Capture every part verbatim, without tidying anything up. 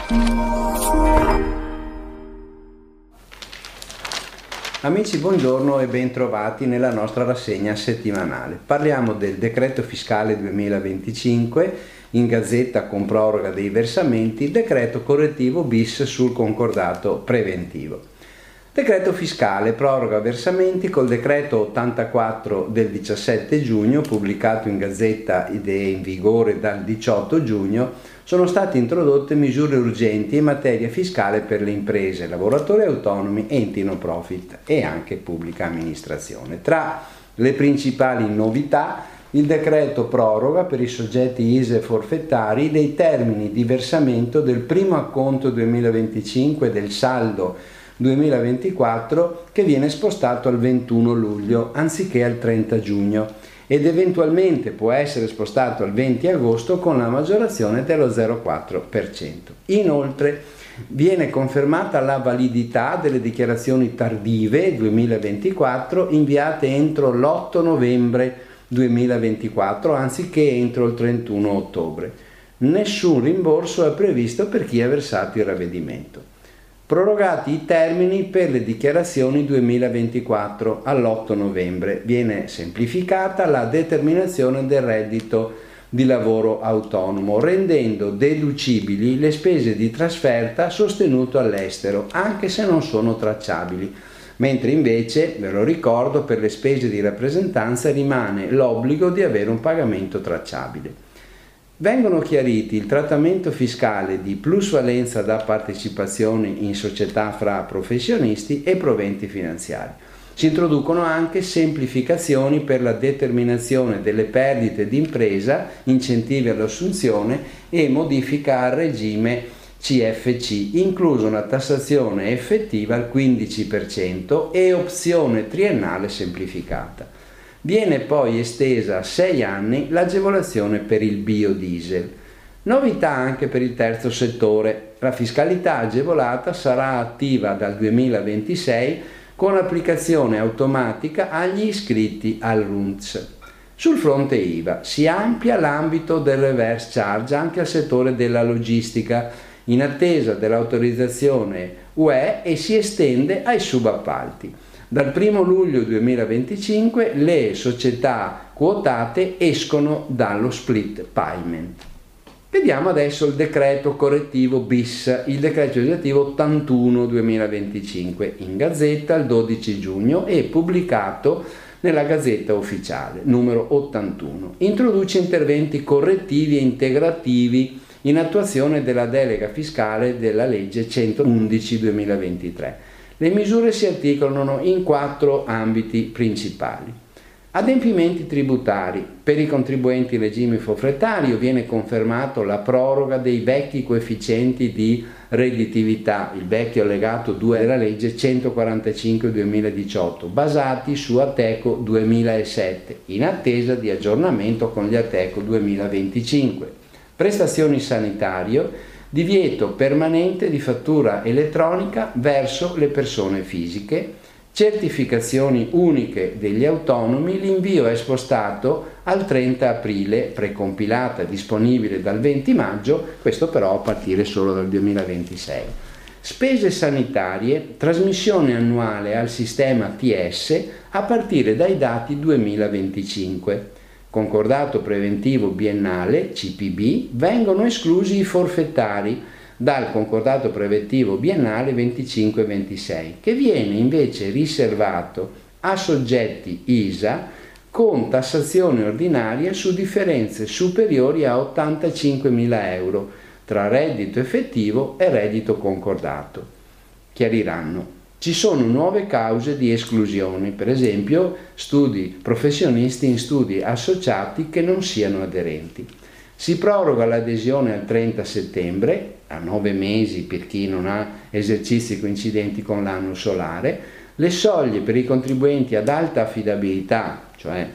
Amici, buongiorno e bentrovati nella nostra rassegna settimanale. Parliamo del decreto fiscale duemilaventicinque, in Gazzetta con proroga dei versamenti, decreto correttivo bis sul concordato preventivo. Decreto fiscale proroga versamenti col decreto ottantaquattro del diciassette giugno, pubblicato in Gazzetta ed è in vigore dal diciotto giugno, sono state introdotte misure urgenti in materia fiscale per le imprese, lavoratori autonomi, enti no profit e anche pubblica amministrazione. Tra le principali novità, il decreto proroga per i soggetti I S E E forfettari dei termini di versamento del primo acconto duemilaventicinque del saldo duemilaventiquattro, che viene spostato al ventuno luglio anziché al trenta giugno ed eventualmente può essere spostato al venti agosto con la maggiorazione dello zero virgola quattro per cento. Inoltre viene confermata la validità delle dichiarazioni tardive duemilaventiquattro inviate entro l'otto novembre duemilaventiquattro anziché entro il trentuno ottobre. Nessun rimborso è previsto per chi ha versato il ravvedimento. Prorogati i termini per le dichiarazioni duemilaventiquattro all'otto novembre. Viene semplificata la determinazione del reddito di lavoro autonomo, rendendo deducibili le spese di trasferta sostenute all'estero, anche se non sono tracciabili, mentre invece, ve lo ricordo, per le spese di rappresentanza rimane l'obbligo di avere un pagamento tracciabile. Vengono chiariti il trattamento fiscale di plusvalenza da partecipazioni in società fra professionisti e proventi finanziari. Si introducono anche semplificazioni per la determinazione delle perdite d'impresa, incentivi all'assunzione e modifica al regime C F C, incluso una tassazione effettiva al quindici per cento e opzione triennale semplificata. Viene poi estesa a sei anni l'agevolazione per il biodiesel. Novità anche per il terzo settore. La fiscalità agevolata sarà attiva dal duemilaventisei con applicazione automatica agli iscritti al R U N T S. Sul fronte I V A si amplia l'ambito del reverse charge anche al settore della logistica, in attesa dell'autorizzazione U E, e si estende ai subappalti. Dal primo luglio duemilaventicinque le società quotate escono dallo split payment. Vediamo adesso il decreto correttivo bis, il decreto legislativo ottantuno duemilaventicinque, in Gazzetta il dodici giugno e pubblicato nella Gazzetta Ufficiale numero ottantuno. Introduce interventi correttivi e integrativi in attuazione della delega fiscale della legge centoundici duemilaventitré. Le misure si articolano in quattro ambiti principali. Adempimenti tributari. Per i contribuenti in regime forfettario viene confermato la proroga dei vecchi coefficienti di redditività, il vecchio allegato due della legge centoquarantacinque duemiladiciotto, basati su Ateco duemilasette, in attesa di aggiornamento con gli Ateco duemilaventicinque. Prestazioni sanitarie. Divieto permanente di fattura elettronica verso le persone fisiche, certificazioni uniche degli autonomi, l'invio è spostato al trenta aprile, precompilata disponibile dal venti maggio, questo però a partire solo dal duemilaventisei. Spese sanitarie, trasmissione annuale al sistema T S a partire dai dati duemilaventicinque. Concordato preventivo biennale, C P B, vengono esclusi i forfettari dal concordato preventivo biennale venticinque ventisei, che viene invece riservato a soggetti I S A con tassazione ordinaria su differenze superiori a ottantacinquemila euro tra reddito effettivo e reddito concordato. Chiariranno. Ci sono nuove cause di esclusione, per esempio studi professionisti in studi associati che non siano aderenti. Si proroga l'adesione al trenta settembre, a nove mesi per chi non ha esercizi coincidenti con l'anno solare, le soglie per i contribuenti ad alta affidabilità, cioè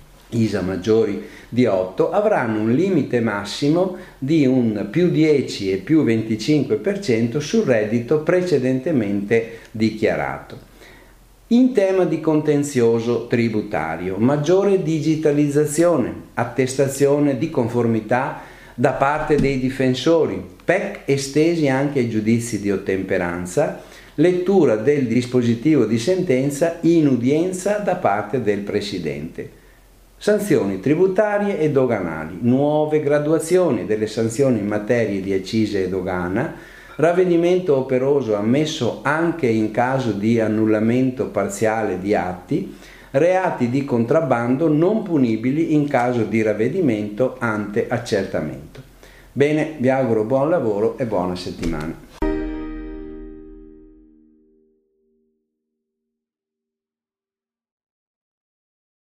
I S A maggiori di otto, avranno un limite massimo di un più dieci e più venticinque per cento sul reddito precedentemente dichiarato. In tema di contenzioso tributario, maggiore digitalizzazione, attestazione di conformità da parte dei difensori, P E C estesi anche ai giudizi di ottemperanza, lettura del dispositivo di sentenza in udienza da parte del Presidente. Sanzioni tributarie e doganali, nuove graduazioni delle sanzioni in materia di accise e dogana, ravvedimento operoso ammesso anche in caso di annullamento parziale di atti, reati di contrabbando non punibili in caso di ravvedimento ante accertamento. Bene, vi auguro buon lavoro e buona settimana.